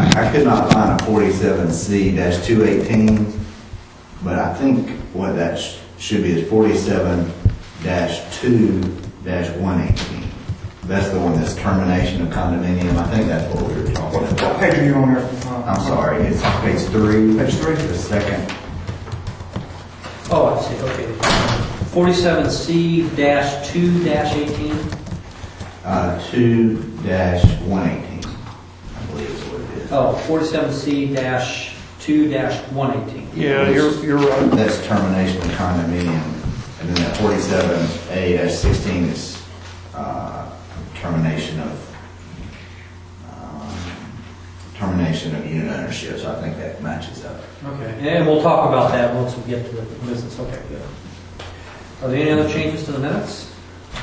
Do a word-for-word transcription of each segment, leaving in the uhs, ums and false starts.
I, I could not find a forty-seven C two eighteen, but I think what that sh should be is forty-seven two one eighteen. That's the one that's termination of condominium. I think that's what we were talking What about. page are you on there? Uh, I'm sorry, it's on page three. Page three? The second. Oh, I see, okay. forty-seven C two eighteen? Uh, two one eighteen, I believe is what it is. Oh, forty-seven C two one eighteen. Yeah, you're, you're right. That's termination of condominium. And then that forty-seven A sixteen is uh, termination of um, termination of unit ownership. So I think that matches up. Okay, and we'll talk about that once we get to the business. Okay, good. Are there any other changes to the minutes?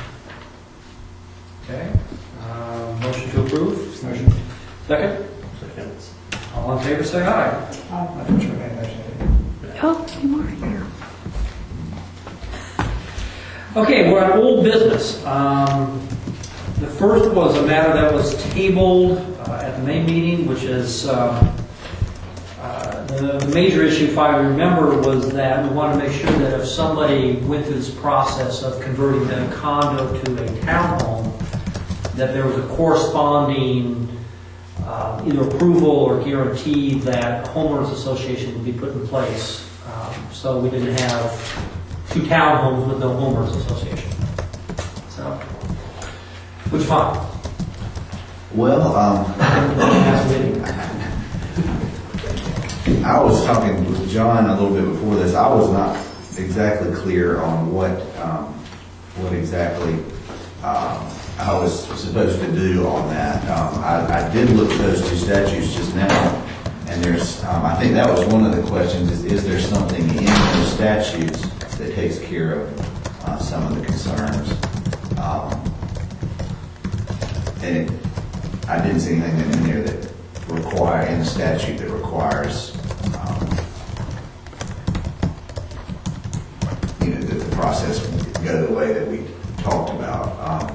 Okay. Uh, motion to approve? Motion. Second? Second. All in favor, say aye. I thought you had that. Oh, you are here. Okay, we're on old business. Um, the first was a matter that was tabled uh, at the May meeting, which is um, uh, the, the major issue, if I remember, was that we wanted to make sure that if somebody went through this process of converting a condo to a townhome, that there was a corresponding uh, either approval or guarantee that homeowners association would be put in place. Um, so we didn't have two townhomes with no homeowners association. So, which fine. Well, um, I was talking with John a little bit before this. I was not exactly clear on what um, what exactly um, I was supposed to do on that. Um, I, I did look at those two statutes just now, and there's um, I think that was one of the questions: is, is there something in those statutes that takes care of uh, some of the concerns? Um, and it, I didn't see anything in there that require in the statute that requires um, you know that the process go the way that we talked about. Um,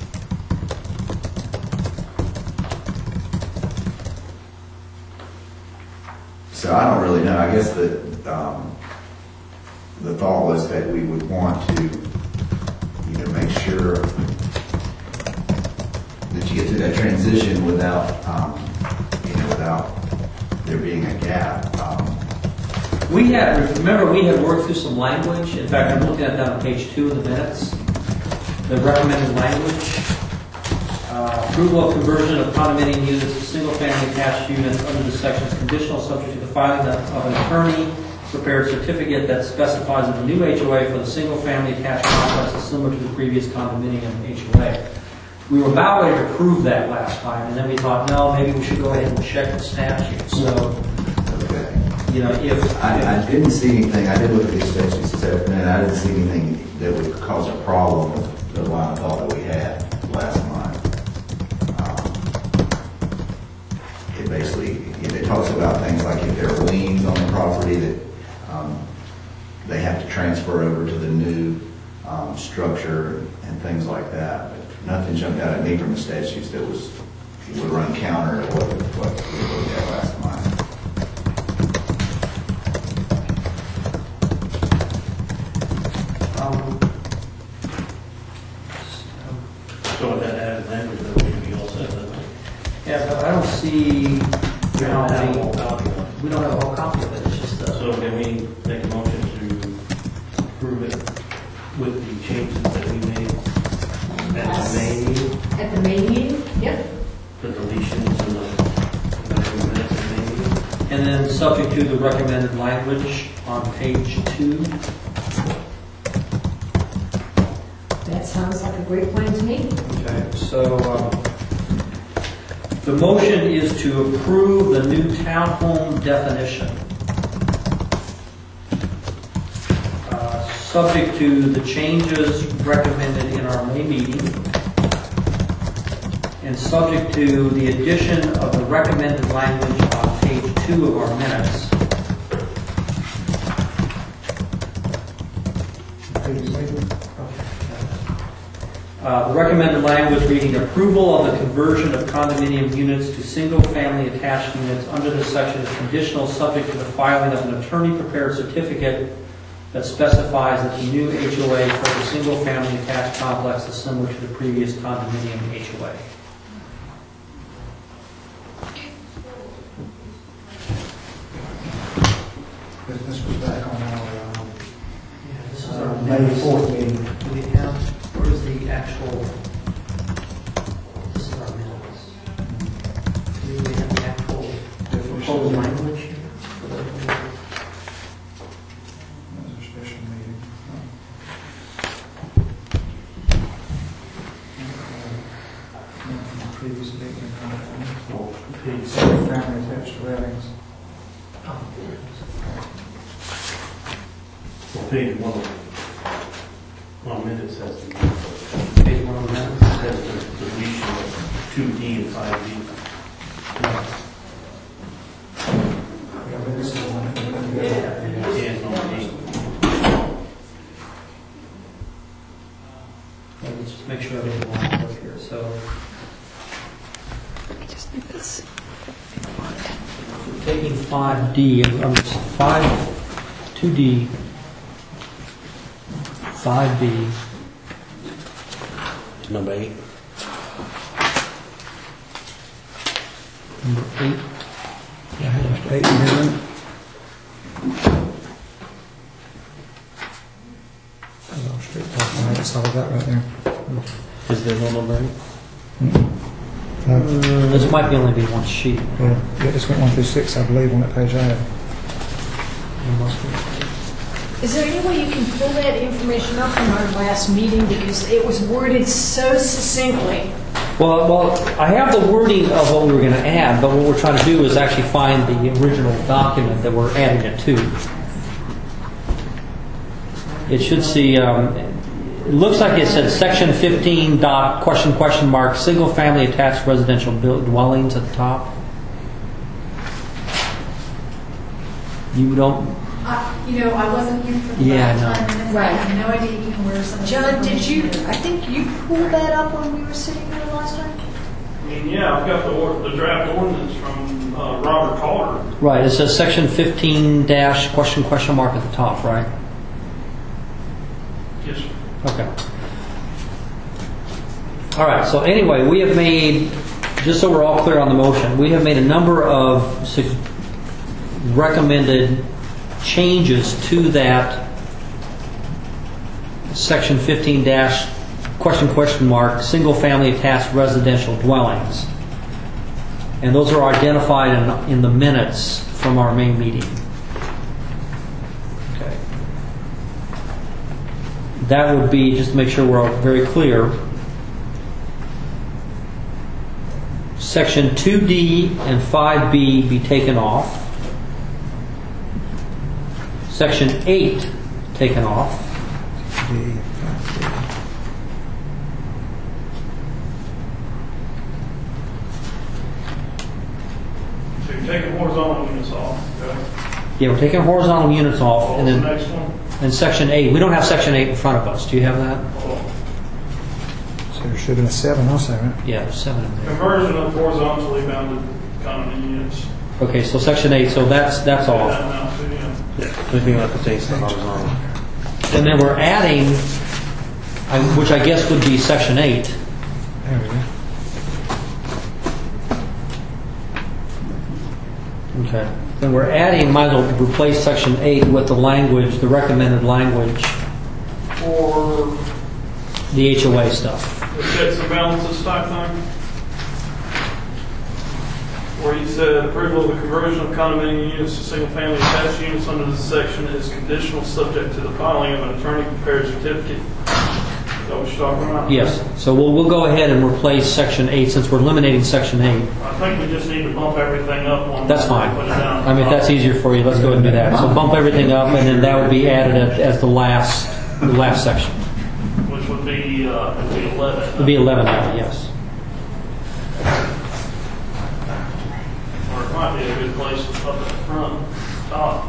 so I don't really know. I guess that um, the thought was that we would want to you know make sure that you get through that transition without, um, you know, without there being a gap. Um, We had, remember, we had worked through some language. In fact, I'm looking at that on page two of the minutes. The recommended language. Uh, approval of conversion of condominium units to single-family attached units under this section is conditional, subject to the filing of an attorney prepared certificate that specifies that the new H O A for the single-family attached complex is similar to the previous condominium H O A. We were about ready to approve that last time, and then we thought, no, maybe we should go ahead and check the statute. So, okay. you know, if I, I didn't see anything. I did look at these statutes this afternoon. I didn't see anything that would cause a problem with the line of thought that we had last month. Um, it basically it, it talks about things like if there are liens on the property that um, they have to transfer over to the new um, structure and things like that. But nothing jumped out at me from the statutes that was would run counter to what, what we looked at last month. um, So with that added language, that we can be all set, then? yeah, but I don't see. We You don't know, have a the- whole copy of it. we don't have a whole copy of it. It's just uh, So can we make a motion to approve it with the changes that we made at the May meeting? At the May meeting? Yep. The deletions and the, the minutes of the May meeting? and then subject to the recommended language on page two. That sounds like a great plan to me. Okay, so um, the motion is to approve the new townhome definition, uh, subject to the changes recommended in our May meeting, and subject to the addition of the recommended language on page two of our minutes. Uh, The recommended language reading approval of the conversion of condominium units to single-family attached units under this section is conditional, subject to the filing of an attorney-prepared certificate that specifies that the new H O A for the single-family attached complex is similar to the previous condominium H O A. This this was back on our, um, Yeah, this is uh, our May minutes. fourth meeting. Do we have, where is the actual, this is our minutes. Do we have the actual proposed language here? for the- That was a special meeting. Uh, from the Previous meeting. Oh, page Single family attached dwellings. Oh, well, page one of, one minute says, the- Page one of the minutes. says the deletion of two D and five D. Yeah, but this is the one that we're gonna go. And on D. Let me just make sure everything lines up here, so. Just like this. Taking five D, um, five, two D, five B, Number eight. number eight, Yeah, there's eight in here. Oh, straight top line, that's all of that right there. Is there no number eight? No, this might be only be one sheet. yeah, yeah, this went one through six, I believe, on that page I have. Is there any way you can pull that information up from our last meeting, because it was worded so succinctly? Well, well, I have the wording of what we were going to add, but what we're trying to do is actually find the original document that we're adding it to. It should see, um, it looks like it said section fifteen dot question question mark single family attached residential built dwellings at the top. You don't, Uh, You know, I wasn't here for the Yeah, last I know. time, and I Right. have no idea even where some of this John, did you, information I think you pulled that up when we were sitting there last time? I mean, yeah, I've got the, or- the draft ordinance from uh, Robert Carter. right, it says section fifteen dash question question mark at the top, right? Yes, sir. Okay. All right, so anyway, we have made, just so we're all clear on the motion, we have made a number of su- recommended changes to that section fifteen dash question question mark single family attached residential dwellings. And those are identified in, in the minutes from our main meeting. Okay. That would be, just to make sure we're all very clear, section two D and five B be taken off. Section eight taken off. So you're taking horizontal units off, okay? Yeah, we're taking horizontal units off, What and was the then next one? and section eight. We don't have section eight in front of us. Do you have that? Oh, So there should have been a seven also, right? Yeah, there's seven in there. Conversion of horizontally bounded condominium units. Okay, so section eight. So that's that's Say off. that now, too, yeah. Anything that pertains to horizontal. And then we're adding, I- which I guess would be section eight. There we go. Okay. Then we're adding, might as well replace section eight with the language, the recommended language, For the H O A stuff. the checks and balances type thing. Where you said approval of the conversion of condominium units to single-family attached units under this section is conditional, subject to the filing of an attorney-prepared certificate. Is that what you're talking about? Yes. So we'll we'll go ahead and replace section eight since we're eliminating section eight. I think we just need to bump everything up one. That's more, fine. Put it down. I mean, if that's easier for you, let's go ahead and do that. So bump everything up, and then that would be added at- as the last the last section. Which would be, uh, would be eleven. It would be eleven now, yes. Or it might be a good place to put it up front, top.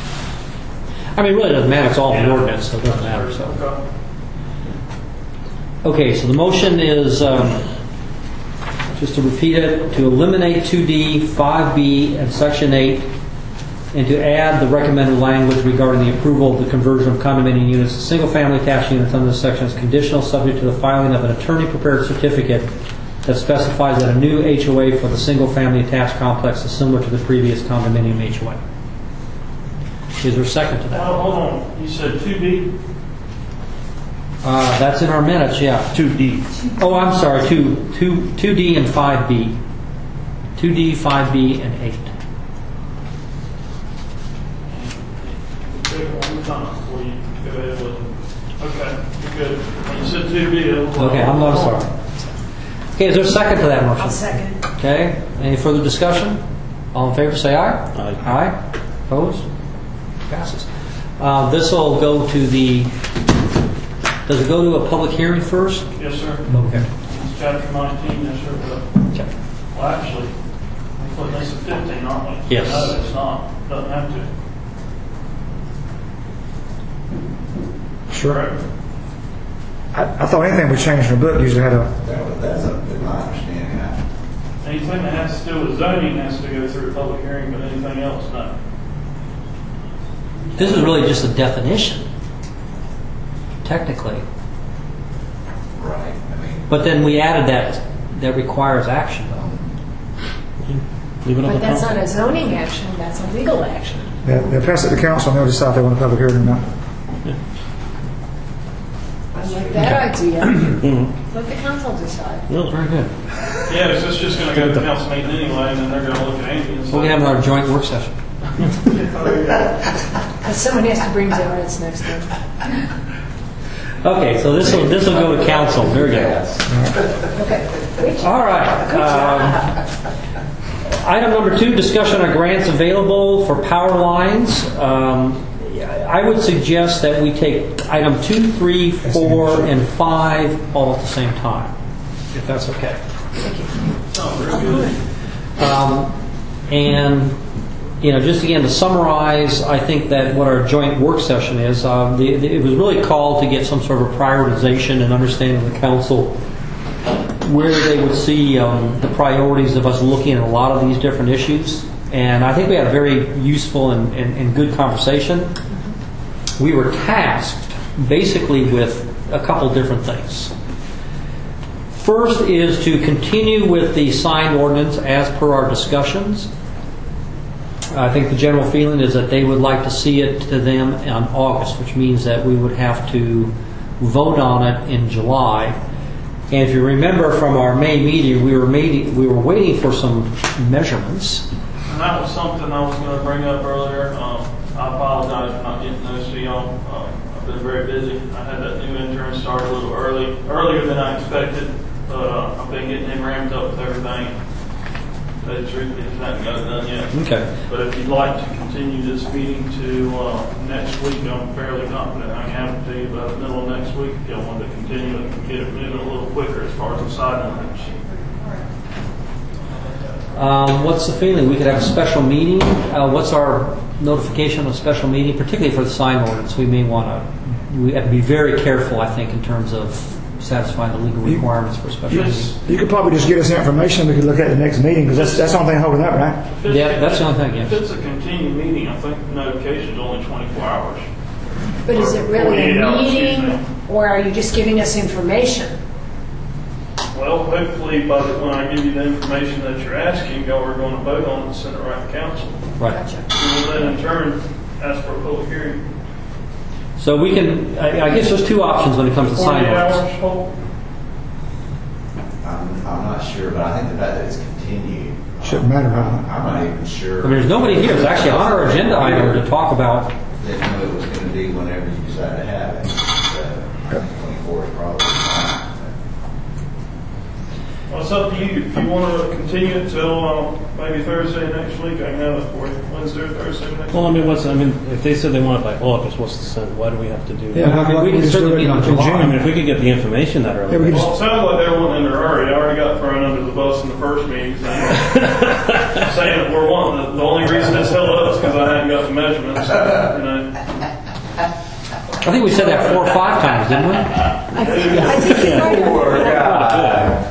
I mean, it really doesn't matter. It's all in the Yeah. ordinance, so it doesn't matter. So. Okay. Okay, so the motion is, um, just to repeat it, to eliminate two D, five B, and Section eight, and to add the recommended language regarding the approval of the conversion of condominium units to single-family attached units under this section as conditional, subject to the filing of an attorney-prepared certificate that specifies that a new H O A for the single-family attached complex is similar to the previous condominium H O A. Is there a second to that? Well, hold on, you said two B? Uh, that's in our minutes, yeah. Two D. Oh, I'm sorry, two, two, two D and five B. two D, five B, and eight. Take it one more time before you go ahead with it. Okay, you're good. When you said two B, it was... Okay, I'm not sorry. Okay, is there a second to that motion? I'll second. Okay, any further discussion? All in favor, say aye. Aye. Aye. Opposed? Passes. Uh, This will go to the, does it go to a public hearing first? Yes, sir. Okay. It's chapter nineteen, yes, sir. But- Okay. Well, actually, we're putting this at fifteen, aren't we? Yes. No, it's not. Doesn't have to. Sure. Correct. I, I thought anything we changed in the book usually had a, That was, that's a, been my understanding. I- Anything that has to do with zoning has to go through a public hearing, but anything else, no. This is really just a definition, technically. Right, I mean, But then we added that, that requires action, though. Leave it up But to that's council. not a zoning action, that's a legal action. they'll they'll pass it to council and they'll decide if they want a public hearing or not. I like that idea. Mhm. Let the council decide. No, Very good. Yeah, it's just, just going to go to the council meeting anyway, and then they're going to look at Amy and say... We'll have our joint work session. Because someone has to bring evidence next time. Okay, so this will, this will go to council. Very good. Okay. All right. um, Item number two, discussion of grants available for power lines. Um, I would suggest that we take item two, three, four, and five all at the same time, if that's okay. Um, and, you know, just again to summarize, I think that what our joint work session is, uh, the, the, it was really called to get some sort of prioritization and understanding of the council where they would see um, the priorities of us looking at a lot of these different issues. And I think we had a very useful and, and, and good conversation. We were tasked basically with a couple different things. First is to continue with the sign ordinance as per our discussions. I think the general feeling is that they would like to see it to them in August, which means that we would have to vote on it in July. And if you remember from our May meeting, we were made, we were waiting for some measurements. And that was something I was going to bring up earlier. Um, I apologize for not getting those to y'all. Um, I've been very busy. I had that new intern start a little early, earlier than I expected, but uh, I've been getting him ramped up with everything. But the truth is, I haven't got it done yet. Okay. But if you'd like to continue this meeting to uh, next week, I'm fairly confident I can have it to you by the middle of next week. If y'all want to continue it and get it moving a little quicker as far as the side numbers. Um, what's the feeling? We could have a special meeting. Uh, what's our notification of a special meeting, particularly for the sign ordinance? We may want to. We have to be very careful, I think, in terms of satisfying the legal requirements for a special Yes. meeting. You could probably just get us information we could look at the next meeting, because that's, that's the only thing holding up, right? If it's- Yeah, that's the only thing, If yes. it's a continued meeting, I think the notification is only twenty-four hours. But is it really forty-eight a hours, meeting, excuse me. or are you just giving us information? Well, hopefully, by the, when I give you the information that you're asking, y'all are going to vote on it and send it right to council. Right. Gotcha. We will then in turn ask for a public hearing. So we can. I, I guess there's two options when it comes to sign forty-eight ordinance. hours, hold. I'm, I'm not sure, but I think the fact that it's continued. Shouldn't matter, huh? I'm I'm not even sure. I mean, there's nobody here. It's actually on our agenda item to talk about. Didn't know it was going to be whenever you decide to have it. So twenty-four is probably fine. Well, it's up to you. If you want to continue it till uh, maybe Thursday next week, I can have it for you. Wednesday or Thursday next Well, I week. mean, what's, I mean, if they said they want it by August, what's the sense? Why do we have to do Yeah, that? how I mean, about we can just certainly do it meet on in July. I June? mean, if we could get the information that early. Yeah, we could Well, it sounds like they're wanting in a hurry. I already got thrown under the bus in the first meeting saying, saying that we're wanting, the, the only reason it's held up is because I hadn't got the measurements. You know. I think we said that four or five times, didn't we? I think, I think you're right. Poor guy.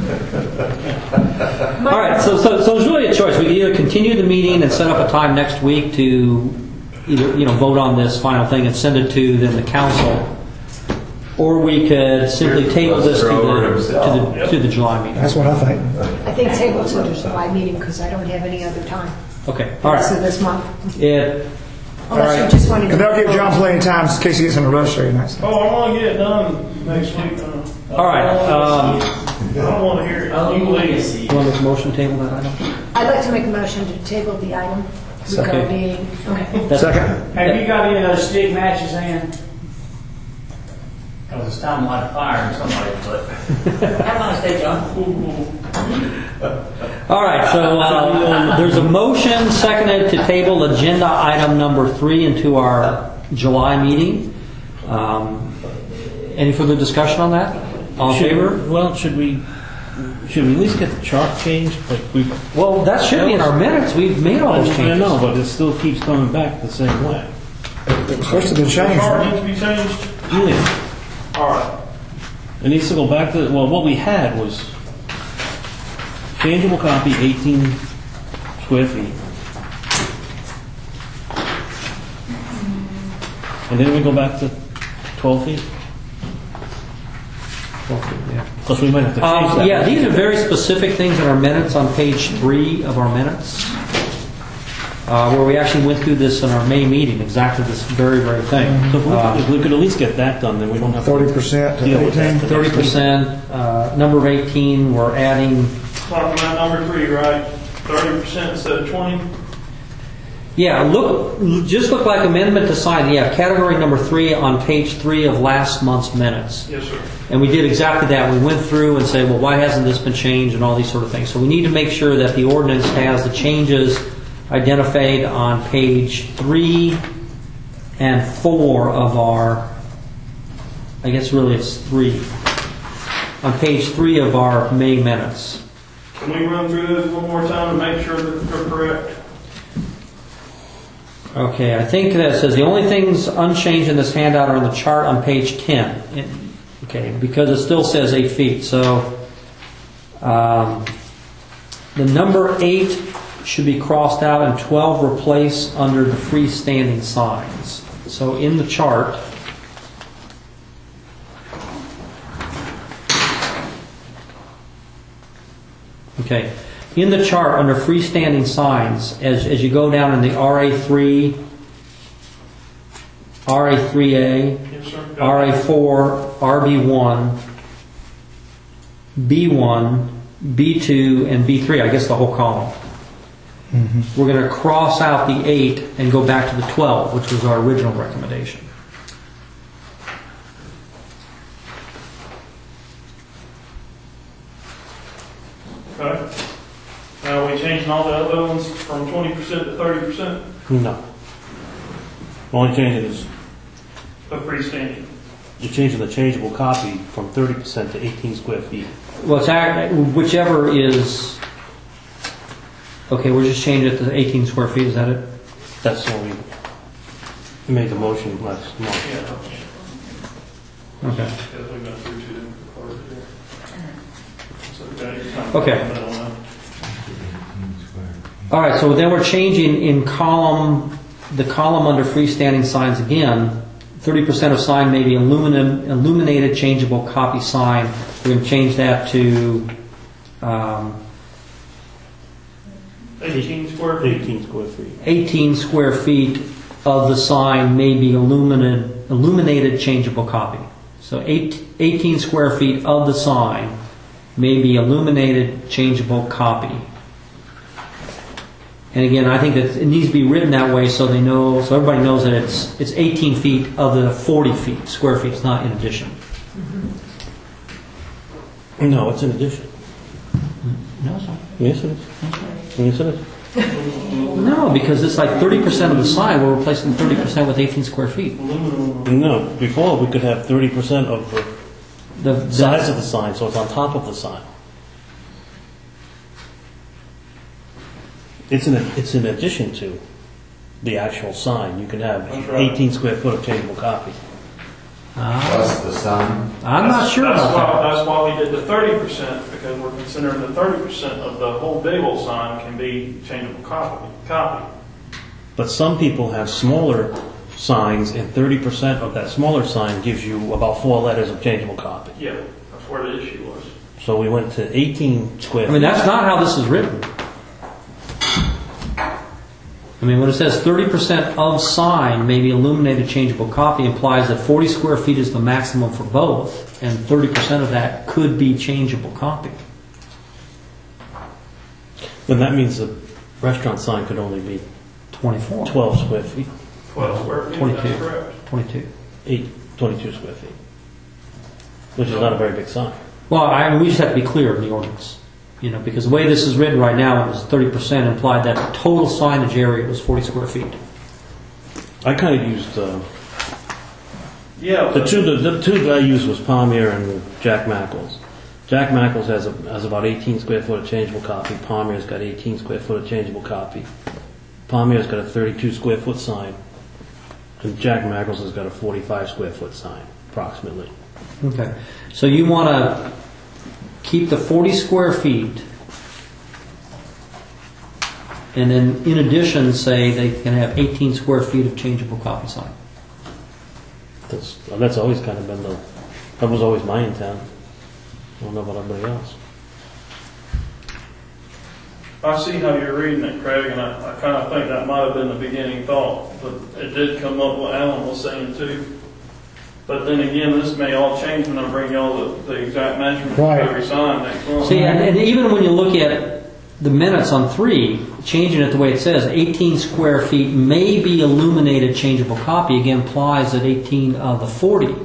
All right, so, so, so it's really a choice. We can either continue the meeting and set up a time next week to either, you know, vote on this final thing and send it to then the council, or we could simply table this to the, to the, to the July meeting. That's what I think. I think table to the July meeting because I don't have any other time. Okay, all So right. this month. It, Unless you just wanted to. And they'll give John plenty of time in case he gets in a rush there. Nice. Oh, I want to get it done next week. uh, all right, um, I don't want to hear it. You leave. you want to make a motion to table that item? I'd like to make a motion to table the item regarding, okay. That's- Second. Have you got any of those stick matches in? Because it's time to light a fire in somebody, but. Have a nice day, John. All right, so uh, there's a motion seconded to table agenda item number three into our July meeting. Um, any further discussion on that? All in Should- favor? Well, should we, should we at least get the chart changed? Like we, Well, that should be in our minutes. We've made all those I changes. know, but it still keeps coming back the same way. It was supposed to be The changed, chart right? needs to be changed. Yeah. All right. It needs to go back to, well, what we had was changeable copy, eighteen square feet. And then we go back to twelve feet? Yeah. Plus we might have to change Um, that. yeah, these are very specific things in our minutes on page three of our minutes, uh, where we actually went through this in our May meeting, exactly this very, very thing. So if we, Uh, if we could at least get that done, then we don't have to. Thirty percent to deal with that eighteen. the thirty next week. percent, uh, number of eighteen, we're adding, Talking about number three, right? thirty percent instead of twenty. yeah, look, just look like amendment to sign, yeah, category number three on page three of last month's minutes. Yes, sir. And we did exactly that. We went through and said, well, why hasn't this been changed and all these sort of things. So we need to make sure that the ordinance has the changes identified on page three and four of our, I guess really it's three, on page three of our May minutes. Can we run through those one more time to make sure that they're correct? Okay, I think that says the only things unchanged in this handout are in the chart on page ten. It- Okay, because it still says eight feet. So um, the number eight should be crossed out and twelve replaced under the freestanding signs. So in the chart, okay, in the chart under freestanding signs, as, as you go down in the R A three, R A three A, Yes, sir. R A four, R B one, B one, B two, and B three, I guess the whole column. We're going to cross out the eight and go back to the twelve, which was our original recommendation. Okay. Now, are we changing all the other ones from twenty percent to thirty percent No. The only change is of freestanding? you're changing the changeable copy from thirty percent to eighteen square feet. Well, it's act- whichever is, okay, we're just changing it to eighteen square feet, is that it? That's what we made the motion last month. Yeah. Okay. Because we went through two different parts here. So, okay, you're kind of- Okay. I don't know. All right, so then we're changing in column, the column under freestanding signs again, thirty percent of sign may be aluminum, illuminated changeable copy sign. We're going to change that to, um, eighteen square feet. eighteen square feet. eighteen square feet of the sign may be illuminated, illuminated changeable copy. So eight, eighteen square feet of the sign may be illuminated changeable copy. And again, I think that it needs to be written that way so they know, so everybody knows that it's it's eighteen feet of the forty feet, square feet. It's not in addition. No, it's in addition. No, it's not. Yes, it is. Yes, it is. No, because it's like thirty percent of the sign. We're replacing thirty percent with eighteen square feet. No, before we could have thirty percent of the The, the size of the sign, so it's on top of the sign. It's in, it's in addition to the actual sign. You can have That's right. eighteen square foot of changeable copy. Ah, plus the sign. I'm not sure That's about why, that. that's why we did the thirty percent, because we're considering the thirty percent of the whole big old sign can be changeable copy, copy. But some people have smaller signs, and thirty percent of that smaller sign gives you about four letters of changeable copy. Yeah, that's where the issue was. So we went to eighteen square I mean, feet. that's not how this is written. I mean, when it says thirty percent of sign may be illuminated changeable copy implies that forty square feet is the maximum for both, and thirty percent of that could be changeable copy. Then that means the restaurant sign could only be twenty-four. twelve square feet, twelve square feet, twenty-two. that's correct. twenty-two. eight, twenty-two square feet, which is not a very big sign. Well, I mean, we just have to be clear in the ordinance, you know, because the way this is written right now, it was thirty percent implied that the total signage area was forty square feet. I kind of used, uh, Yeah. the two, the, the two that I used was Palmier and Jack Mackles. Jack Mackles has, a, has about eighteen square foot of changeable copy. Palmier's got eighteen square foot of changeable copy. Palmier's got a thirty-two square foot sign, and Jack Mackles has got a forty-five square foot sign, approximately. Okay. So you want to keep the forty square feet, and then in addition say they can have eighteen square feet of changeable copy sign. That's, that's always kind of been the, that was always my intent. I don't know about everybody else. I see how you're reading it, Craig, and I, I kind of think that might have been the beginning thought, but it did come up what Alan was saying too. But then again, this may all change when I bring y'all the, the exact measurement Right. of every sign next month. See, and, and even when you look at the minutes on three, changing it the way it says, eighteen square feet may be illuminated changeable copy, again implies that eighteen of the forty.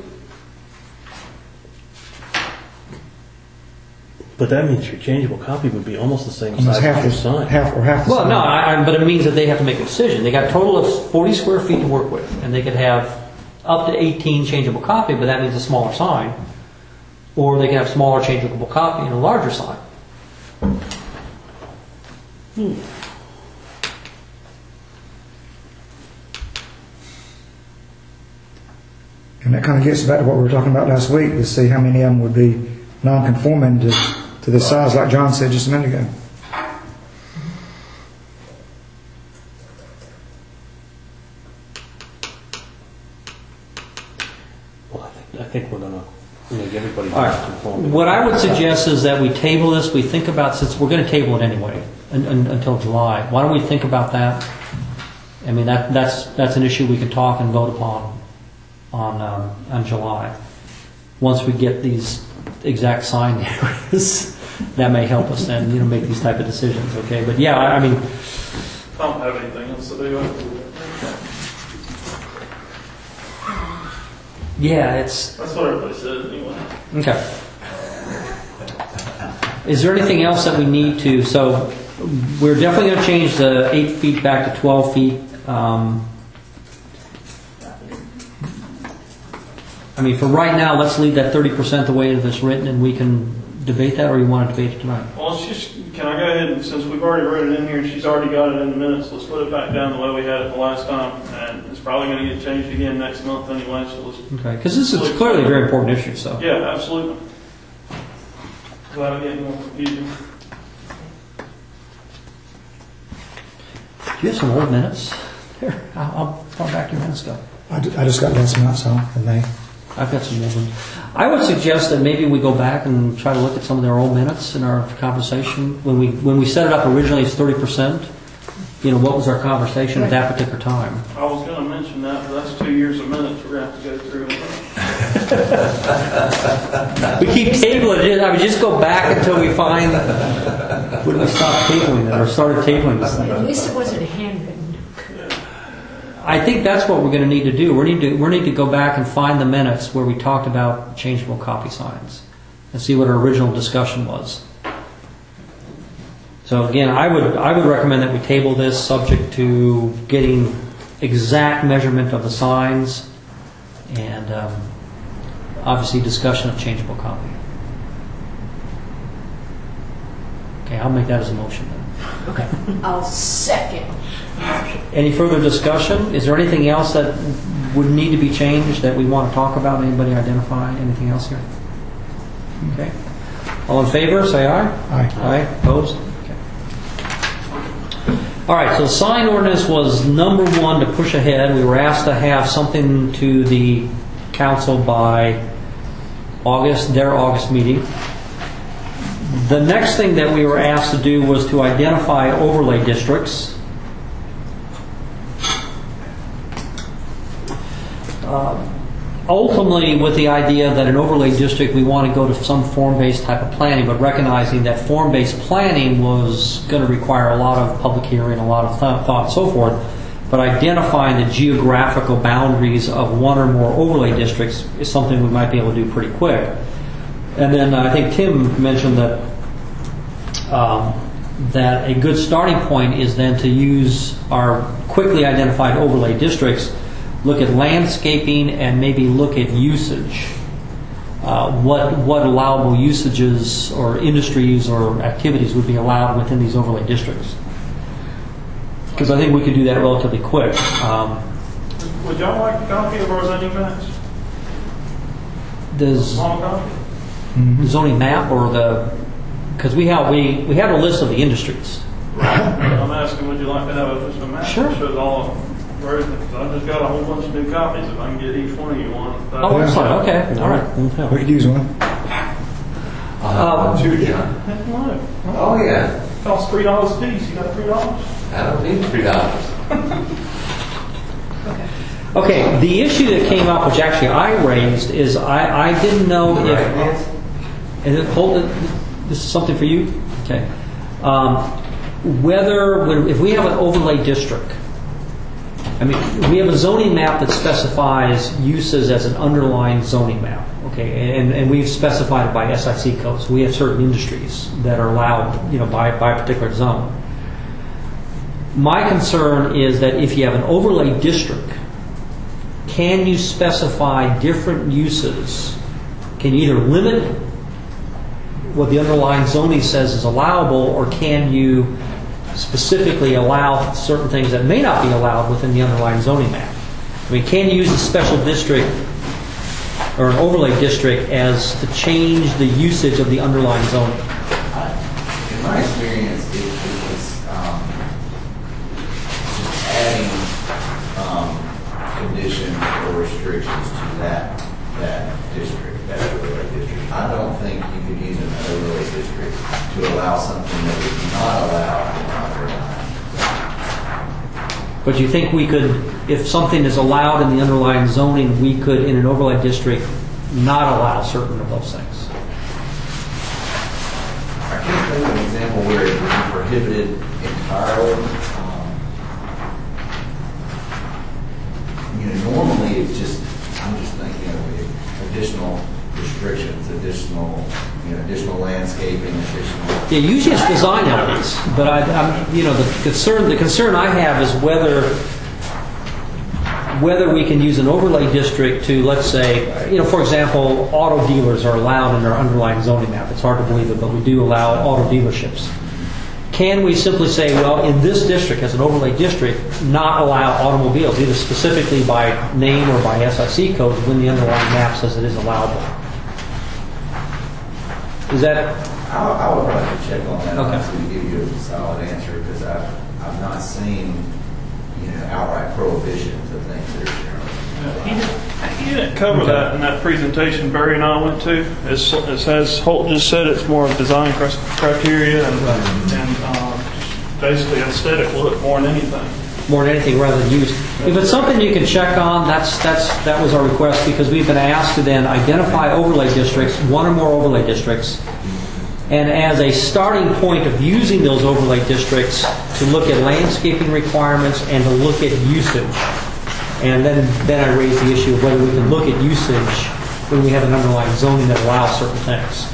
But that means your changeable copy would be almost the same almost size half as your the, sign. half, or half the Well, sign. no, I, I, but it means that they have to make a decision. They got a total of forty square feet to work with, and they could have up to eighteen changeable copy, but that means a smaller sign. Or they can have smaller changeable copy and a larger sign. Hmm. And that kind of gets back to what we were talking about last week, to see how many of them would be non-conforming to, to the size, like John said just a minute ago. Well, I think, I think we're going to make everybody All right. conform. What I would suggest is that we table this, we think about, since we're going to table it anyway, un, un, until July, why don't we think about that? I mean, that, that's, that's an issue we can talk and vote upon on, um, on July. Once we get these exact sign areas, that may help us then, you know, make these type of decisions, okay? But yeah, I I mean, I don't have anything else to do. yeah, it's, That's what everybody says anyway. okay. Is there anything else that we need to, so we're definitely going to change the eight feet back to twelve feet. Um, I mean, for right now, let's leave that thirty percent the way it is written, and we can debate that, or you want to debate it tonight? Well, let's just, can I go ahead and, since we've already wrote it in here and she's already got it in the minutes, let's put it back down the way we had it the last time. And it's probably going to get changed again next month anyway, so let's, Okay, because this is clearly a very important issue, so. yeah, absolutely. Glad I'm getting more confusing. Do you have some old minutes? Here, I'll, I'll far back your minutes go. I, ju- I just got last month, so in May. I've got some old ones. I would suggest that maybe we go back and try to look at some of their old minutes in our conversation. When we when we set it up originally, it's thirty percent. You know, what was our conversation at that particular time? I was going to mention that, but that's two years of minutes we're going to have to go through. We keep tabling it. I mean, just go back until we find when we stopped tabling it or started tabling this thing. At least it wasn't handwritten. I think that's what we're going to need to do. We need to we need to go back and find the minutes where we talked about changeable copy signs and see what our original discussion was. So again, I would I would recommend that we table this subject to getting exact measurement of the signs and um, obviously discussion of changeable copy. Okay, I'll make that as a motion then. I'll second. Any further discussion? Is there anything else that would need to be changed that we want to talk about? Anybody identify anything else here? Okay. All in favor, say aye. Aye. Aye. Opposed? Okay. All right, so the sign ordinance was number one to push ahead. We were asked to have something to the council by August, their August meeting. The next thing that we were asked to do was to identify overlay districts. Uh, ultimately, with the idea that an overlay district, we want to go to some form-based type of planning, but recognizing that form-based planning was going to require a lot of public hearing, a lot of th- thought, and so forth. But identifying the geographical boundaries of one or more overlay districts is something we might be able to do pretty quick. And then I think Tim mentioned that um, that a good starting point is then to use our quickly identified overlay districts, look at landscaping, and maybe look at usage. Uh, what what allowable usages or industries or activities would be allowed within these overlay districts? Because I think we could do that relatively quick. Um, Would y'all like a copy of our zoning maps? does Small copy? the zoning map or the because we have we, we have a list of the industries. I'm asking, would you like to have a, just a map? Sure. That shows all of them. I just got a whole bunch of new copies. If I can get each one of you one. Oh, excellent. Okay. All right. We could use one. Uh, Heck no. Oh, yeah. It costs three dollars a piece. You got three dollars? I don't need three dollars. Okay, the issue that came up, which actually I raised, is I, I didn't know if... And it, hold it, this is something for you? Okay. Um, whether, when- if we have an overlay district, I mean, we have a zoning map that specifies uses as an underlying zoning map, okay, and, and we've specified it by S I C codes. We have certain industries that are allowed, you know, by, by a particular zone. My concern is that if you have an overlay district, can you specify different uses? Can you either limit what the underlying zoning says is allowable, or can you specifically allow certain things that may not be allowed within the underlying zoning map? I mean, can you use a special district or an overlay district as to change the usage of the underlying zoning? In my experience, it, it was um, just adding um, conditions or restrictions to that that district, that overlay district. I don't think you could use an overlay district to allow something that is not allowed in underlying. But you think we could, if something is allowed in the underlying zoning, we could, in an overlay district, not allow certain of those things? I can't think of an example where it would be prohibited entirely. Um, you know, normally it's just, I'm just thinking of additional restrictions, additional, you know, additional landscaping, additional. Yeah, usually it's design elements, but I, I'm, you know, the concern, the concern I have is whether, whether we can use an overlay district to, let's say, you know, for example, auto dealers are allowed in our underlying zoning map. It's hard to believe it, but we do allow auto dealerships. Can we simply say, well, in this district, as an overlay district, not allow automobiles, either specifically by name or by S I C codes, when the underlying map says it is allowable? Is that... I, I would like to check on that, Okay. honestly, to give you a solid answer, because I've, I've not seen, you know, outright prohibitions of things that are generally. Yeah, He didn't, he didn't cover that in that presentation Barry and I went to. It's, it says, Holt just said it's more of design cri- criteria and, and um, just basically aesthetic look more than anything. more than anything rather than use. If it's something you can check on, that's that's that was our request, because we've been asked to then identify overlay districts, one or more overlay districts, and as a starting point of using those overlay districts to look at landscaping requirements and to look at usage. And then then I raised the issue of whether we can look at usage when we have an underlying zoning that allows certain things.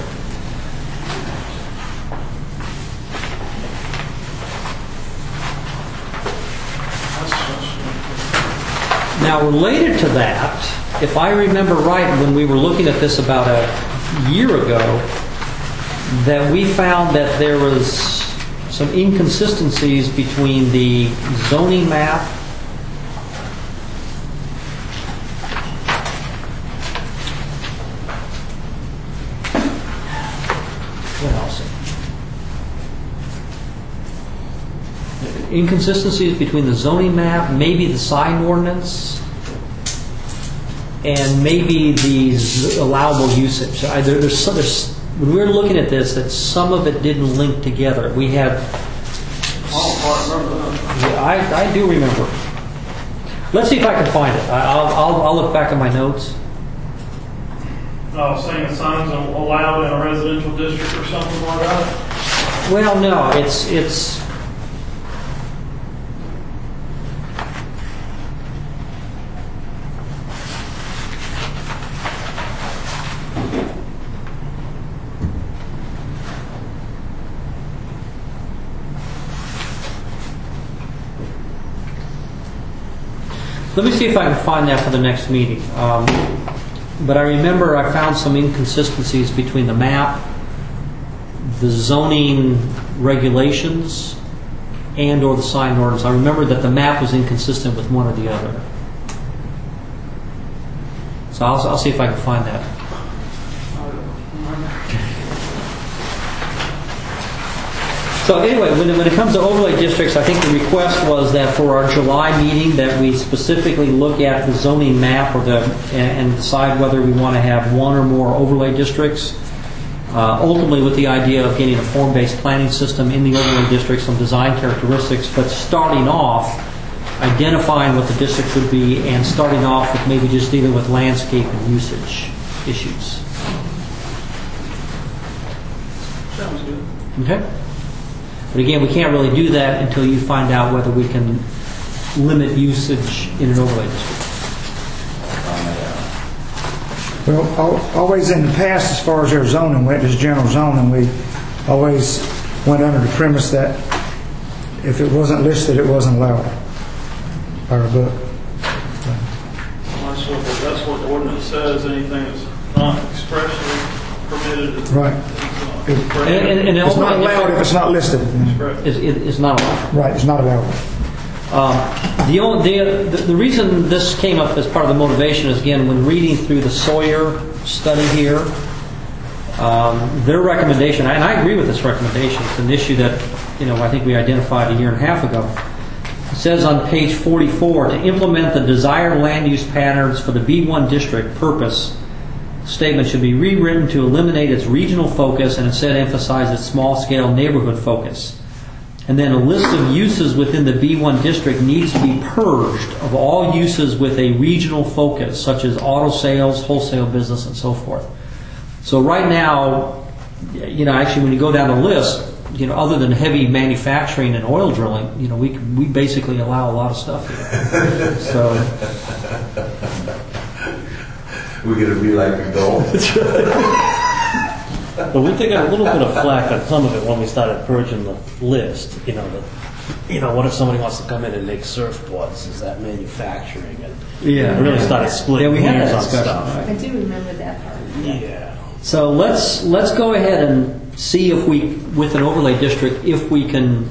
Now, related to that, if I remember right, when we were looking at this about a year ago, that we found that there was some inconsistencies between the zoning map what else? Inconsistencies between the zoning map, maybe the sign ordinance, and maybe the z- allowable usage. I, there, there's, some, there's when we were looking at this, that some of it didn't link together. We had, yeah, I, I do remember. Let's see if I can find it. I, I'll, I'll, I'll look back at my notes. Uh, saying signs are allowed in a residential district or something like that. Well, no, it's it's. Let me see if I can find that for the next meeting. Um, but I remember I found some inconsistencies between the map, the zoning regulations, and or the sign ordinance. I remember that the map was inconsistent with one or the other. So I'll, I'll see if I can find that. So anyway, when it, when it comes to overlay districts, I think the request was that for our July meeting that we specifically look at the zoning map or the and, and decide whether we want to have one or more overlay districts. Uh, ultimately, with the idea of getting a form-based planning system in the overlay districts, some design characteristics, but starting off identifying what the district should be and starting off with maybe just dealing with landscape and usage issues. Sounds good. Okay. But again, we can't really do that until you find out whether we can limit usage in an overlay district. Well, al- always in the past, as far as our zoning went, as general zoning, we always went under the premise that if it wasn't listed, it wasn't allowed by our book. That's what, the- that's what the ordinance says, anything that's not expressly permitted is. Right. is It- prohibited. And, and, and It's not overlay allowed if it's not listed. Correct. is, is not allowed. Right, it's not allowed. Um, the, only, the, the reason this came up as part of the motivation is, again, when reading through the Sawyer study here, um, their recommendation, and I agree with this recommendation, it's an issue that, you know, I think we identified a year and a half ago. It says on page forty-four, to implement the desired land use patterns for the B one district purpose, statement should be rewritten to eliminate its regional focus and instead emphasize its small-scale neighborhood focus. And then a list of uses within the B one district needs to be purged of all uses with a regional focus, such as auto sales, wholesale business, and so forth. So right now, you know, actually when you go down the list, you know, other than heavy manufacturing and oil drilling, you know, we we basically allow a lot of stuff here. So We're going to be like a goal. But we took a little bit of flack on some of it when we started purging the list. You know, the, you know, what if somebody wants to come in and make surfboards? Is that manufacturing? And Yeah. we really started splitting Yeah, we had hairs that on discussion, stuff. right? I do remember that part. Yeah. So let's let's go ahead and see if we, with an overlay district, if we can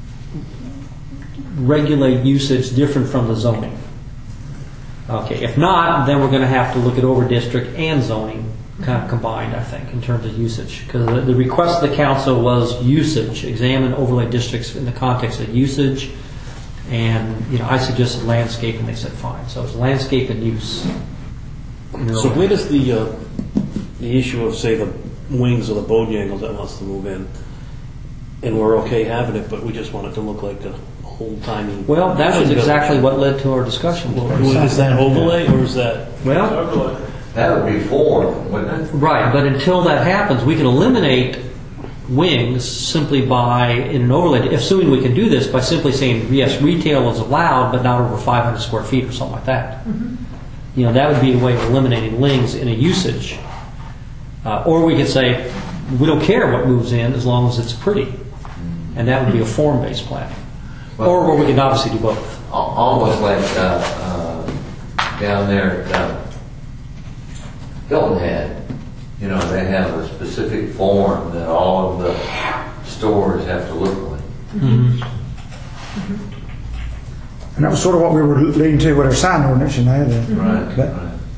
regulate usage different from the zoning. Okay, if not, then we're going to have to look at over district and zoning kind of combined, I think, in terms of usage. Because the, the request of the council was usage, examine overlay districts in the context of usage. And, you know, I suggested landscape, and they said fine. So it's landscape and use. So where does the uh, the issue of, say, the wings or the Bojangles that wants to move in, and we're okay having it, but we just want it to look like a old-timey... Well, that was exactly what led to our discussion. Well, is that overlay, or is that... Well, Overlay. That would be form, wouldn't it? right, but until that happens, we can eliminate wings simply by, in an overlay, assuming we can do this, by simply saying, yes, retail is allowed, but not over five hundred square feet or something like that. Mm-hmm. You know, that would be a way of eliminating wings in a usage. Uh, or we could say, we don't care what moves in as long as it's pretty. And that would be a form-based plan. Well, or, or we could obviously do both. Al- Almost like uh, uh, down there at uh, Hilton Head, you know, they have a specific form that all of the stores have to look like. And that was sort of what we were leading to with our sign ordinance, you know. that- Right, but-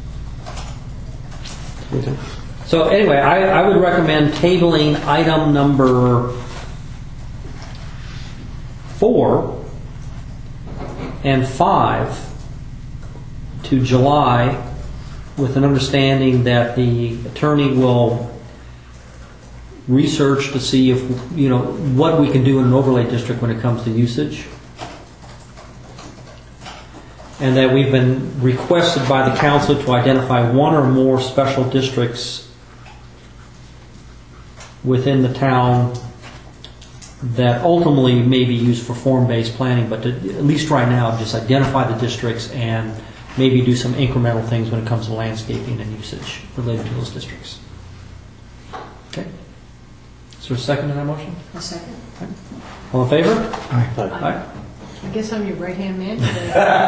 right. So anyway, I, I would recommend tabling item number four and five to July, with an understanding that the attorney will research to see if, you know, what we can do in an overlay district when it comes to usage. And that we've been requested by the council to identify one or more special districts within the town that ultimately may be used for form-based planning, but to, at least right now, just identify the districts and maybe do some incremental things when it comes to landscaping and usage related to those districts. Okay. Is there a second to that motion? A second. All in favor? Aye. Aye. I guess I'm your right-hand man today.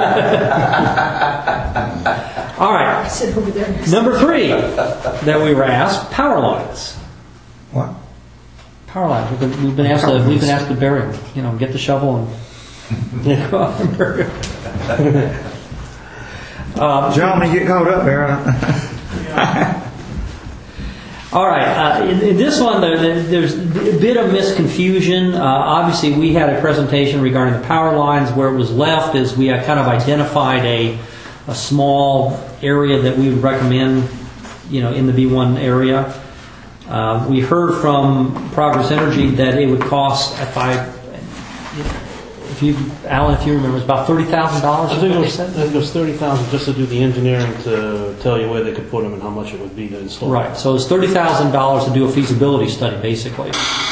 All right. I sit over there. Number three that we were asked, power lines. What? Power lines. We've been, we've been asked to we've been asked to bury them. You know, get the shovel and go out and bury them. Um, John, when you get caught up there, all right. Uh, in, in this one, there, there's a bit of misconfusion. Uh, obviously, we had a presentation regarding the power lines. Where it was left is we had kind of identified a a small area that we would recommend, you know, in the B one area. Uh, we heard from Progress Energy that it would cost, if I, if you, Alan, if you remember, it's about thirty thousand dollars. I think it was, I think it was thirty thousand just to do the engineering to tell you where they could put them and how much it would be to install. Right. So it's thirty thousand dollars to do a feasibility study, basically,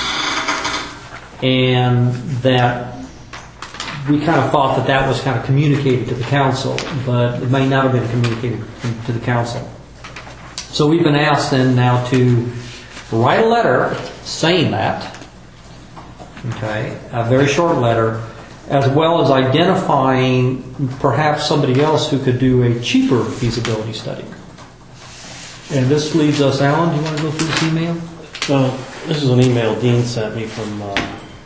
and that we kind of thought that that was kind of communicated to the council, but it may not have been communicated to the council. So we've been asked then now to write a letter saying that, okay, a very short letter, as well as identifying perhaps somebody else who could do a cheaper feasibility study. And this leaves us, Alan, do you want to go through this email? Well, this is an email Dean sent me from uh,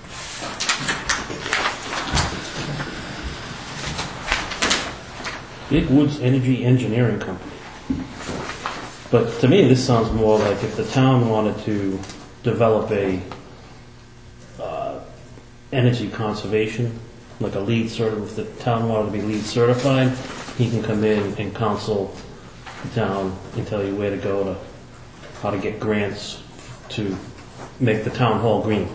Big Woods Energy Engineering Company. But to me, this sounds more like if the town wanted to develop a uh, energy conservation, like a LEED cert, if the town wanted to be LEED certified, he can come in and counsel the town and tell you where to go to, how to get grants to make the town hall green.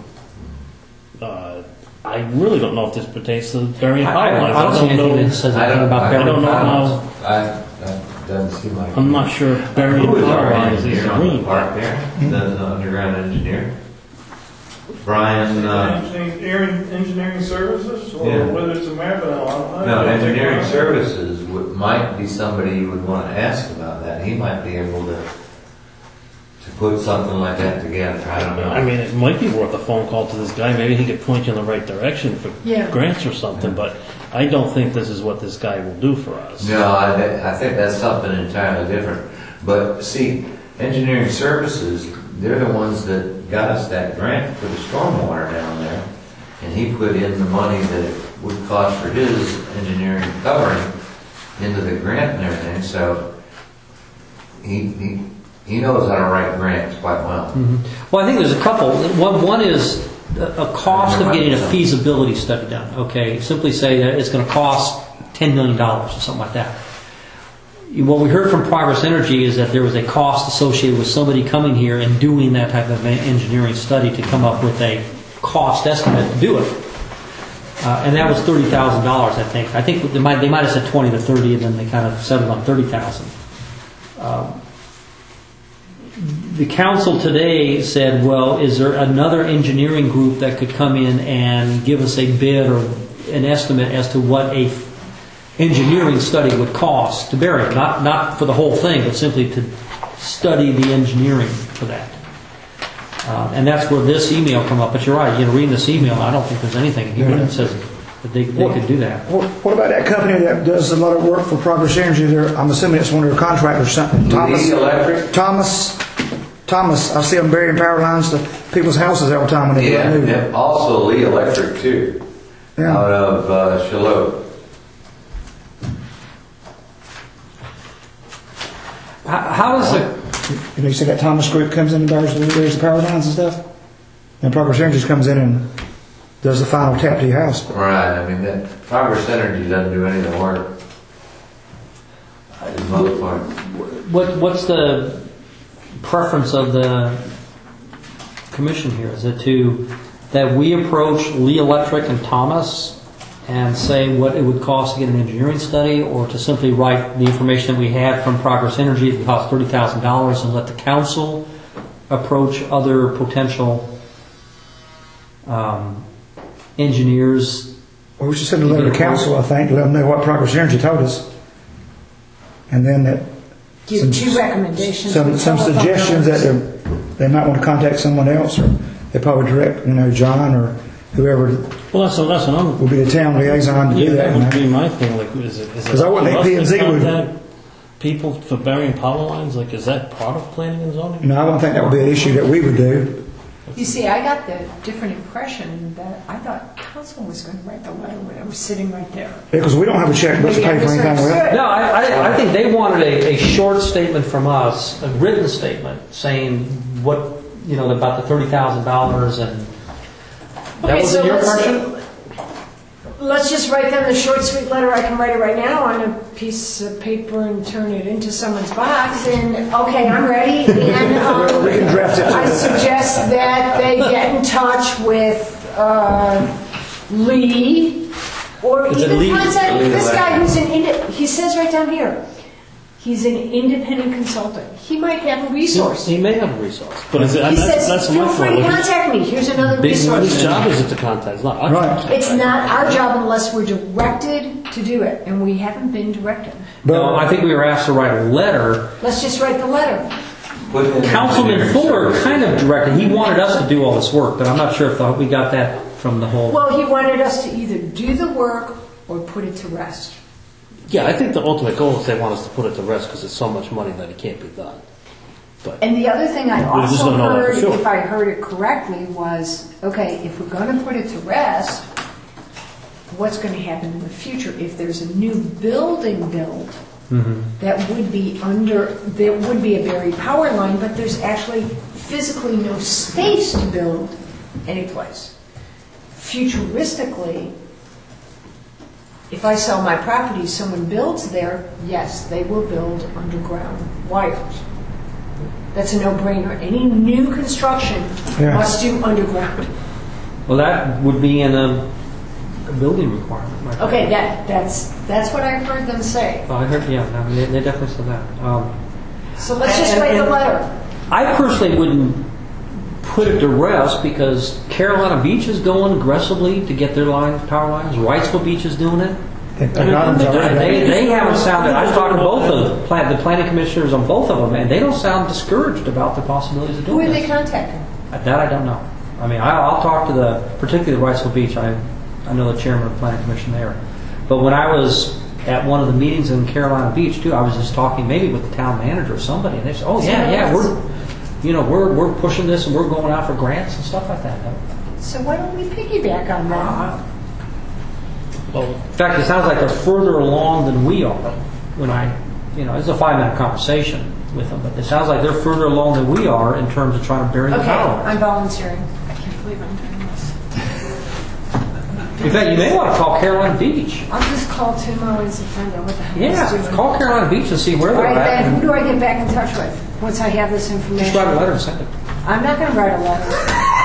Uh, I really don't know if this pertains to burying I, power I, lines. I don't see anything know. that says I anything don't- about I burying don't know power how- lines. I, that doesn't seem like. I'm not sure if burying Who is power our lines is engineer on the green. park there? The the underground engineer? Brian, uh, Engineering, engineering services, or Yeah. whether it's a American, I don't know. no, engineering services would, might be somebody you would want to ask about that. He might be able to, to put something like that together. I don't know. I mean, it might be worth a phone call to this guy. Maybe he could point you in the right direction for Yeah. grants or something, but I don't think this is what this guy will do for us. No, I, I think that's something entirely different. But see, engineering services, they're the ones that got us that grant for the stormwater down there. And he put in the money that it would cost for his engineering covering into the grant and everything. So he, he, he knows how to write grants quite well. Mm-hmm. Well, I think there's a couple. One, one is a a cost of getting a feasibility study done. Okay, simply say that it's going to cost ten million dollars or something like that. What we heard from Progress Energy is that there was a cost associated with somebody coming here and doing that type of engineering study to come up with a cost estimate to do it. Uh, and that was thirty thousand dollars, I think. I think they might, they might have said twenty to thirty, and then they kind of settled on thirty thousand dollars. Um, the council today said, well, is there another engineering group that could come in and give us a bid or an estimate as to what a engineering study would cost to bury it? Not, not for the whole thing, but simply to study the engineering for that. Uh, and that's where this email come up. But you're right, you know, reading this email, I don't think there's anything in here that says that they, they could do that. what, what about that company that does a lot of work for Progress Energy? They're, I'm assuming it's one of their contractors or something. Thomas. Lee Electric? Thomas. Thomas, I see them burying power lines to people's houses all the time when they do Yeah, that new. and also Lee Electric too, Yeah. out of uh, Shalot. How, how does it? You know, you see that Thomas Group comes in and buries the, buries the power lines and stuff? And Progress Energy just comes in and does the final tap to your house. Right, I mean, that Progress Energy doesn't do any of the work. For the most part. What, what's the preference of the commission here? Is it to, that we approach Lee Electric and Thomas and say what it would cost to get an engineering study, or to simply write the information that we had from Progress Energy, it would cost thirty thousand dollars, and let the council approach other potential um, engineers? Or we should send a letter to council, I think, to let them know what Progress Energy told us. And then that Give some, two recommendations. some, with some telephone suggestions that numbers. they're- they might want to contact someone else, or they probably direct, you know, John or whoever Well, that's, that's what I'm, will be the town liaison to yeah, do that that. would be you know. my thing, like, is it, is it? 'Cause I wouldn't think up to P and Z us to would- contact people for burying power lines, like, is that part of planning and zoning? No, I don't think that would be an issue that we would do. You see, I got the different impression that I thought council was going to write the letter when I was sitting right there. Because we don't have a checkbook to Maybe I pay for anything with. misunderstood. No, I, I, I think they wanted a, a short statement from us, a written statement, saying what, you know, about the thirty thousand dollars, and that Okay, was so in your let's- impression? Let's just write them the short, sweet letter. I can write it right now on a piece of paper and turn it into someone's box. And, okay, I'm ready. And um, We can draft it. I suggest that they get in touch with uh, Lee, or Is it even Lee? contact Lee this guy Electric. who's an, inde- he says right down here, he's an independent consultant. He might have a resource. He may have a resource, but is it, He that's, says, that's feel my free to point. Like, contact me. Here's another Big resource. whose job is it to contact? It's not our Right. job. It's not our job unless we're directed to do it, and we haven't been directed. No, I think we were asked to write a letter. Let's just write the letter. Put in Councilman engineering Fuller services. kind of directed, he wanted us to do all this work, but I'm not sure if the- we got that from the whole. Well, he wanted us to either do the work or put it to rest. Yeah, I think the ultimate goal is they want us to put it to rest because it's so much money that it can't be done. But And the other thing I We just also don't know that for heard, sure. if I heard it correctly, was, okay, if we're going to put it to rest, what's going to happen in the future? If there's a new building built, that would be under, there would be a buried power line, but there's actually physically no space to build any place. Futuristically, if I sell my property, someone builds there, yes, they will build underground wires. That's a no-brainer. Any new construction Yeah. must do underground. Well, that would be in a, a building requirement. right? Okay, that, that's, that's what I heard them say. Well, I heard, yeah, I mean, they, they definitely said that. Um, So let's just And- write the and- letter. I personally wouldn't put it to rest because Carolina Beach is going aggressively to get their lines, power lines. Wrightsville Beach is doing it. They- they got them already. They, they haven't sounded, I've talked to both of the, plan, the planning commissioners on both of them, and they don't sound discouraged about the possibilities of Who doing are they this. contacting? That I don't know. I mean, I, I'll talk to the, particularly Wrightsville Beach, I, I know the chairman of the planning commission there. But when I was at one of the meetings in Carolina Beach too, I was just talking maybe with the town manager or somebody, and they said, oh yeah, yeah, we're, you know, we're, we're pushing this and we're going out for grants and stuff like that. So why don't we piggyback on that? Well, in fact, it sounds like they're further along than we are. When I, you know, it's a five-minute conversation with them, but it sounds like they're further along than we are in terms of trying to bury the Okay, power lines. I'm volunteering. I can't believe I'm doing this. In fact, you may want to call Carolina Beach. I'll just call Tim Owens and find out what the hell he's Yeah, doing. call Carolina Beach and see where All they're right, at. then, who and do I get back in touch with once I have this information? Just write a letter and send it. I'm not going to write a letter.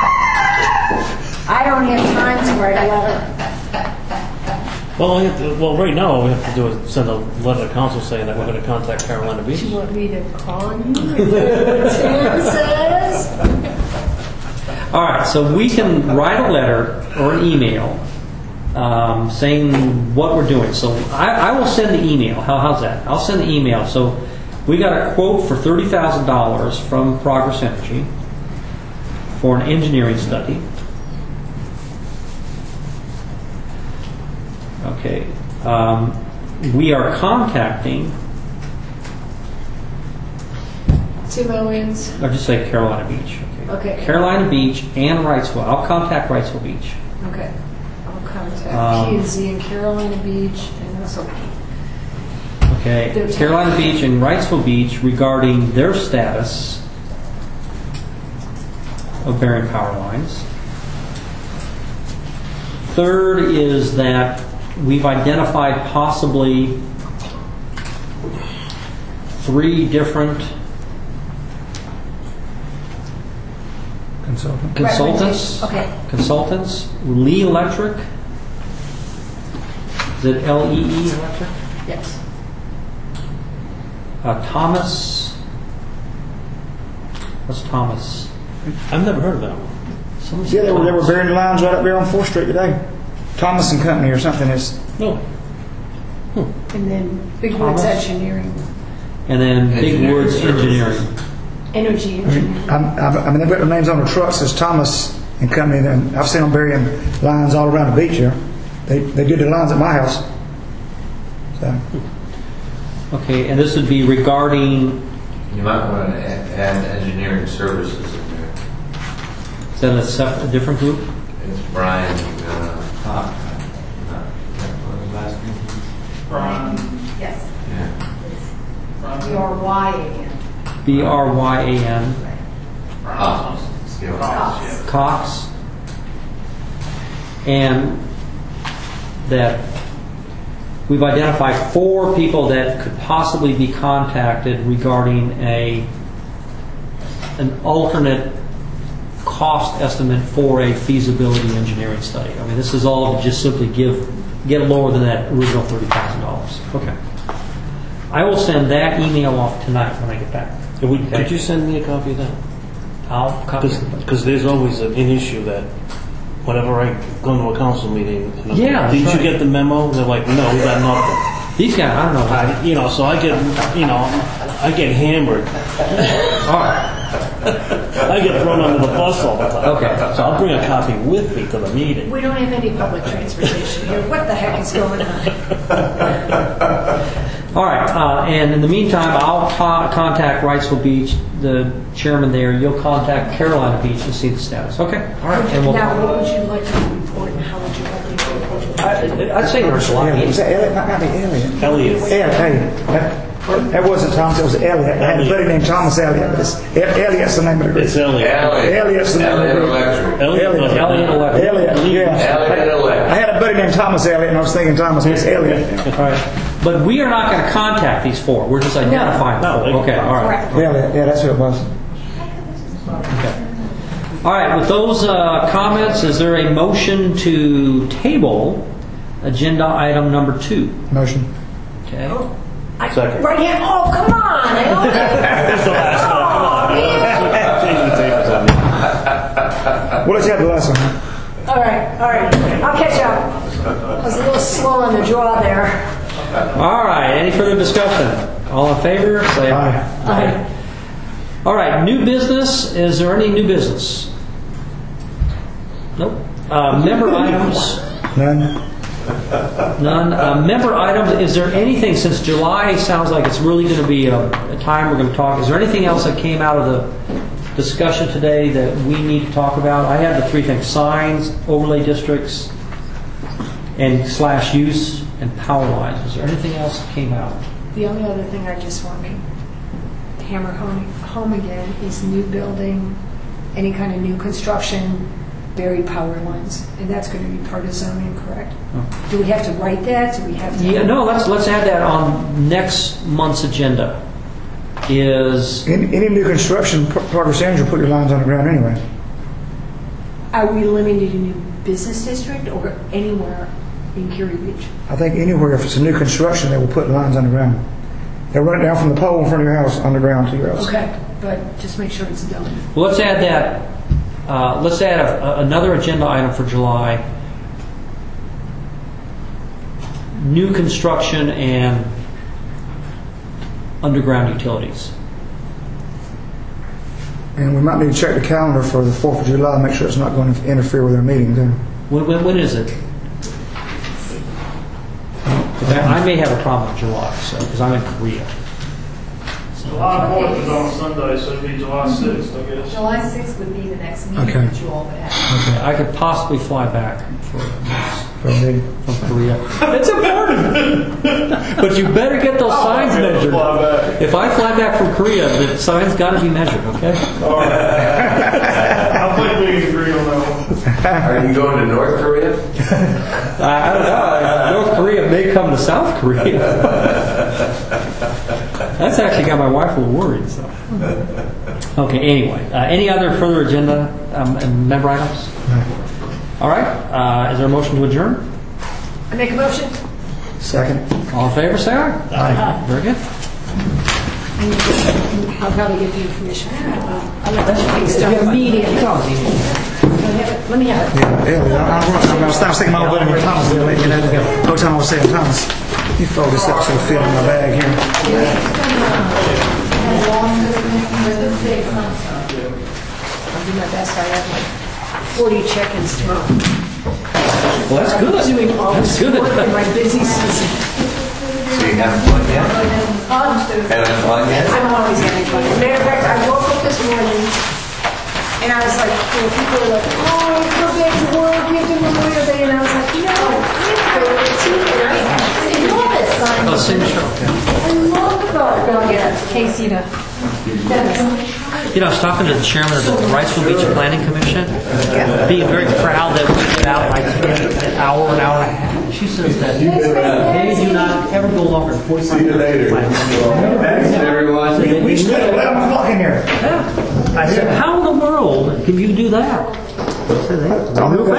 I don't have time to write a letter. well, we have to, well, right now we have to do is send a letter to council saying that we're going to contact Carolina Beach. Do you want me to call you? Is that what Tim says? All right, so we can write a letter or an email um, saying what we're doing. So I, I will send the email. How, how's that? I'll send the email. So we got a quote for thirty thousand dollars from Progress Energy for an engineering study. Okay. Um, we are contacting It's Two millions. Or just say Carolina Beach. Okay. Carolina Beach and Wrightsville. I'll contact Wrightsville Beach. Okay. I'll contact Um, P and Z in Carolina Beach and also. Okay, Their Carolina Beach and Wrightsville Beach regarding their status of burying power lines. Third is that we've identified possibly three different Consultant. consultants. Okay. Consultants. Lee Electric. Is it L E E Electric? Yes. Uh, Thomas. What's Thomas? I've never heard of that one. Someone Yeah, they were, they were Thomas. burying lines right up there on fourth Street today. Thomas and Company or something is. No. And then Big Woods Thomas? Engineering, And then Big Engineering Woods Services. Engineering. Energy Engineering. I'm, I I mean, they've got their names on the trucks as Thomas and Company. And I've seen them burying lines all around the beach here. They they did the lines at my house. So Okay, and this would be regarding, You might want to add, add engineering services in there. is that a, sep- a different group? It's Brian, uh, Pop, not, what was his last name? Brian, Yes, Yeah. B R Y A N. B R Y A N, Pop. Skill. Cox. Cox. And that we've identified four people that could possibly be contacted regarding a, an alternate cost estimate for a feasibility engineering study. I mean, this is all to just simply give, get lower than that original thirty thousand dollars. Okay. I will send that email off tonight when I get back. Could we- Could you send me a copy of that? I'll copy it. Because there's always an an issue that whenever I go into a council meeting, and I'm Yeah, like, that's did right. you get the memo? They're like, no, we got nothing. These guys, I don't know. I, you know, so I get, you know, I get hammered. All right. I get thrown under the bus all the time. Okay. So I'll bring a copy with me to the meeting. We don't have any public transportation here. What the heck is going on? All right, uh, and in the meantime, I'll co- contact Wrightsville Beach, the chairman there. You'll contact Carolina Beach and see the status. Okay, all right. And we'll, Now, what would you like to report and how would you like me to report? I, I'd say there's a lot. yeah, was that Elliot? Not, not Elliot. Elliot. Elliot. Hey, that, that wasn't Thomas. It was Elliot. I had a buddy named Thomas Elliot, but it's El- Elliot's the name of the group. It's Elliot. Elliot. Elliot's the name of the Elliot group. Electric. Elliot. Elliot. Elliot Electric. Elliot, yeah. Elliot Electric. I had a buddy named Thomas Elliot, and I was thinking Thomas, but it's Elliot. All right. But we are not going to contact these four. We're just identifying No, them. they- Okay, all right. Elliot, yeah, that's who it was. All right, with those uh, comments, is there a motion to table agenda item number two? Motion. Okay. I- Second. Right here. Oh, come on. That's the last one. Come on. Change the tables on me. We'll let you have the last one. All right, all right. I'll catch up. I was a little slow on the draw there. All right, any further discussion? All in favor, say aye. Aye. All right, new business. Is there any new business? Nope. Uh, member items? None. None. Uh, member items, is there anything, since July sounds like it's really going to be a, a time we're going to talk, is there anything else that came out of the discussion today that we need to talk about? I had the three things: signs, overlay districts, and slash use, and power lines. Is there anything else that came out? The only other thing I just want to hammer home, home again is new building, any kind of new construction, buried power lines. And that's going to be part of zoning, correct? Do we have to write that? Do we have to? Yeah, no, let's, let's add that on next month's agenda. Is, Any, any new construction, P- Parker Sanders will put your lines on the ground anyway. Are we limited to new business district or anywhere in Curie Beach? I think anywhere, if it's a new construction, they will put lines on the ground. They'll run it down from the pole in front of your house, on the ground to your house. Okay, but just make sure it's done. well, let's add that, uh, let's add a, a- another agenda item for July. New construction and underground utilities. And we might need to check the calendar for the fourth of July, make sure it's not going to interfere with their meeting, too. When, when, when is it? I I may have a problem in July, so, because I'm in Korea. So, July fourth is on Sunday, so it'd be July sixth, I guess. July sixth would be the next meeting Okay. that you all would have. Okay, I could possibly fly back for, For me. from Korea. It's important! But you better get those signs I'm gonna measured. fly back. If I fly back from Korea, the sign's gotta be measured, okay? All right. I think we can agree on that one. Are you going to North Korea? I I don't know. North Korea may come to South Korea. That's actually got my wife a little worried. So. Okay. Anyway, uh, any other further agenda um, and member items? All right. Uh, is there a motion to adjourn? I make a motion? Second. All in favor, say aye. Aye. Very good. I'll probably get the information. I'll let you start the meeting. Let me have it. Yeah, yeah, I, I, I was I was thinking about letting Thomas do it, you know. The whole time I was saying, Thomas, you fold this up so it'll fit in my bag here. I'll do my best. I have like forty check-ins tomorrow. Well, that's good. Doing all That's this good. work in my busy season. So you having fun yet? Um, Having fun yet? I'm always having fun. Matter of fact, I woke up this morning and I was like, you know, people are like, oh, let's go back to work, we have to Memorial Day. And I was like, no, we have to go to the team. And I love it. Oh, same show. I love the thought about it. Casey, to. You know, I was talking to the chairman of the Wrightsville Beach Planning Commission, being very proud that we get out like an hour, an hour and a half. She says that they do not ever go longer than forty-five minutes. See you later. Thanks, everyone. We spent eleven o'clock in here. I said, how in the world can you do that? I said, "Hey,